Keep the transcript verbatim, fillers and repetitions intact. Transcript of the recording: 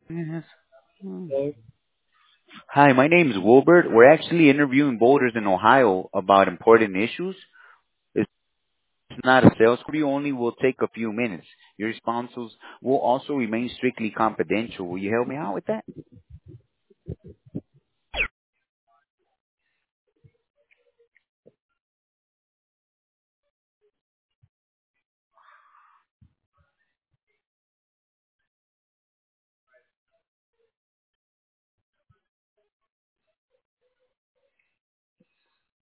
Yes. Hmm. So, Hi, my name is Wilbert. We're actually interviewing voters in Ohio about important issues. It's not a sales call. You only will take a few minutes. Your responses will also remain strictly confidential. Will you help me out with that?